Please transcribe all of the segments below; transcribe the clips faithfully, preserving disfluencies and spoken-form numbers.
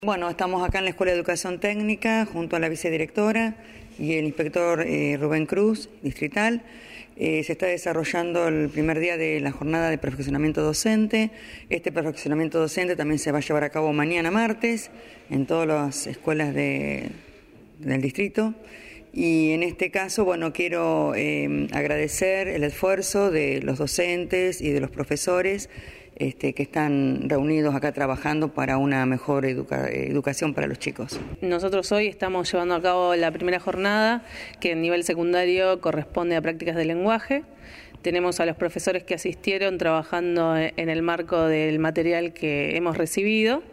Bueno, estamos acá en la Escuela de Educación Técnica junto a la vicedirectora y el inspector eh, Rubén Cruz, distrital. Eh, se está desarrollando el primer día de la jornada de perfeccionamiento docente. Este perfeccionamiento docente también se va a llevar a cabo mañana martes en todas las escuelas de, del distrito. Y en este caso, bueno, quiero eh, agradecer el esfuerzo de los docentes y de los profesores Este, que están reunidos acá trabajando para una mejor educa- educación para los chicos. Nosotros hoy estamos llevando a cabo la primera jornada que en nivel secundario corresponde a prácticas de lenguaje. Tenemos a los profesores que asistieron trabajando en el marco del material que hemos recibido.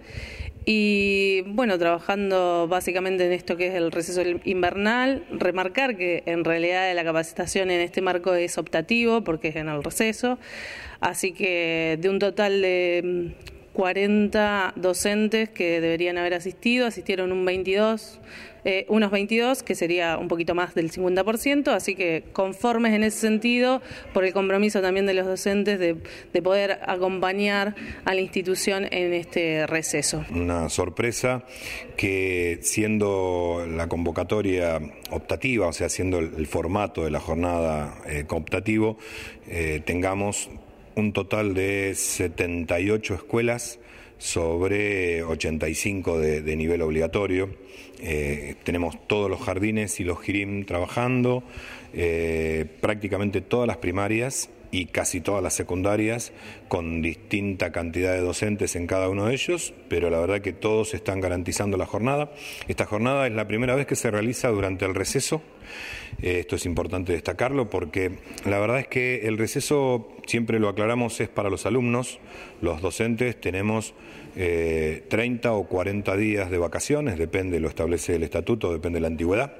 Y bueno, trabajando básicamente en esto que es el receso invernal, remarcar que en realidad la capacitación en este marco es optativo porque es en el receso, así que de un total de cuarenta docentes que deberían haber asistido, asistieron un veintidós, eh, unos veintidós, que sería un poquito más del cincuenta por ciento, así que conformes en ese sentido por el compromiso también de los docentes de, de poder acompañar a la institución en este receso. Una sorpresa que siendo la convocatoria optativa, o sea, siendo el, el formato de la jornada eh, optativo, eh, tengamos un total de setenta y ocho escuelas sobre ochenta y cinco de, de nivel obligatorio. Eh, tenemos todos los jardines y los JIRIM trabajando, eh, prácticamente todas las primarias y casi todas las secundarias, con distinta cantidad de docentes en cada uno de ellos, pero la verdad que todos están garantizando la jornada. Esta jornada es la primera vez que se realiza durante el receso. Eh, esto es importante destacarlo porque la verdad es que el receso, siempre lo aclaramos, es para los alumnos. Los docentes tenemos eh, treinta o cuarenta días de vacaciones, depende, lo establece el estatuto, depende de la antigüedad.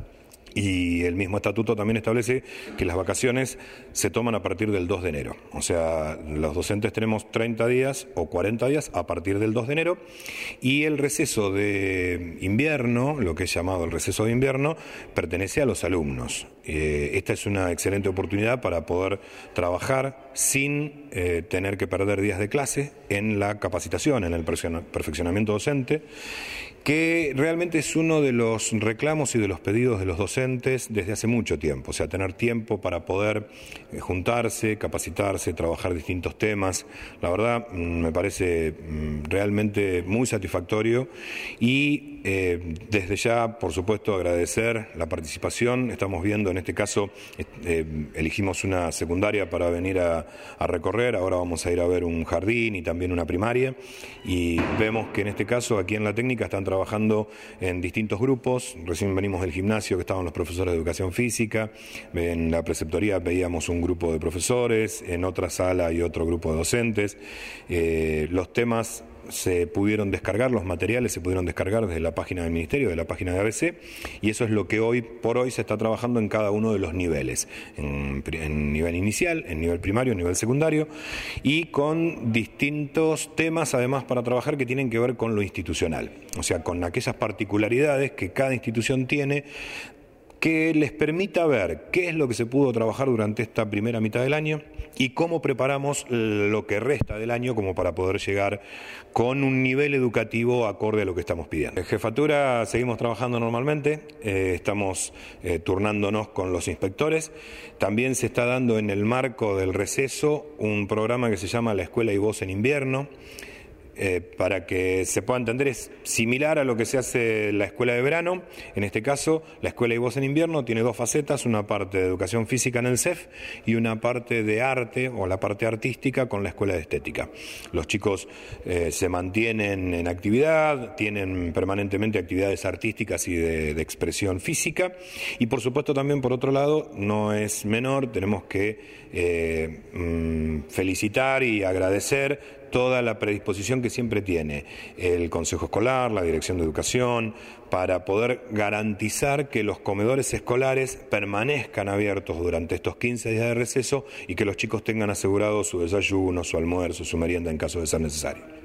Y el mismo estatuto también establece que las vacaciones se toman a partir del dos de enero. O sea, los docentes tenemos treinta días o cuarenta días a partir del dos de enero. Y el receso de invierno, lo que es llamado el receso de invierno, pertenece a los alumnos. Eh, esta es una excelente oportunidad para poder trabajar sin eh, tener que perder días de clase en la capacitación, en el perfeccionamiento docente, que realmente es uno de los reclamos y de los pedidos de los docentes desde hace mucho tiempo, o sea, tener tiempo para poder eh, juntarse, capacitarse, trabajar distintos temas. La verdad, me parece realmente muy satisfactorio y eh, desde ya, por supuesto, agradecer la participación. Estamos viendo, en este caso, eh, elegimos una secundaria para venir a, a recorrer, ahora vamos a ir a ver un jardín y también una primaria, y vemos que en este caso, aquí en la técnica, están trabajando trabajando en distintos grupos. Recién venimos del gimnasio, que estaban los profesores de educación física, en la preceptoría veíamos un grupo de profesores, en otra sala hay otro grupo de docentes. Eh, los temas se pudieron descargar, los materiales se pudieron descargar desde la página del Ministerio, de la página de A B C, y eso es lo que hoy por hoy se está trabajando en cada uno de los niveles, en, en nivel inicial, en nivel primario, en nivel secundario, y con distintos temas además para trabajar que tienen que ver con lo institucional, o sea, con aquellas particularidades que cada institución tiene, que les permita ver qué es lo que se pudo trabajar durante esta primera mitad del año y cómo preparamos lo que resta del año como para poder llegar con un nivel educativo acorde a lo que estamos pidiendo. En jefatura seguimos trabajando normalmente, eh, estamos eh, turnándonos con los inspectores. También se está dando en el marco del receso un programa que se llama La Escuela y Voz en Invierno. Eh, para que se pueda entender, es similar a lo que se hace en la escuela de verano. En este caso, la escuela y voz en invierno tiene dos facetas, una parte de educación física en el C E F y una parte de arte o la parte artística con la escuela de estética. Los chicos eh, se mantienen en actividad, tienen permanentemente actividades artísticas y de, de expresión física, y por supuesto también, por otro lado, no es menor, tenemos que eh, mm, felicitar y agradecer toda la predisposición que siempre tiene el Consejo Escolar, la Dirección de Educación, para poder garantizar que los comedores escolares permanezcan abiertos durante estos quince días de receso y que los chicos tengan asegurado su desayuno, su almuerzo, su merienda en caso de ser necesario.